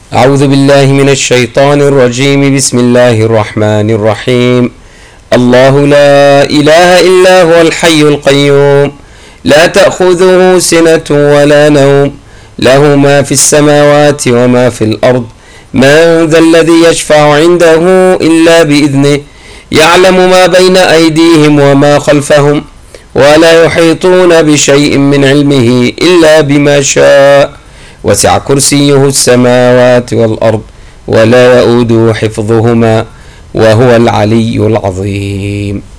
أعوذ بالله من الشيطان الرجيم. بسم الله الرحمن الرحيم. الله لا إله إلا هو الحي القيوم، لا تأخذه سنة ولا نوم، له ما في السماوات وما في الأرض. من ذا الذي يشفع عنده إلا بإذنه، يعلم ما بين أيديهم وما خلفهم، ولا يحيطون بشيء من علمه إلا بما شاء، وسع كرسيه السماوات والأرض، ولا يؤوده حفظهما، وهو العلي العظيم.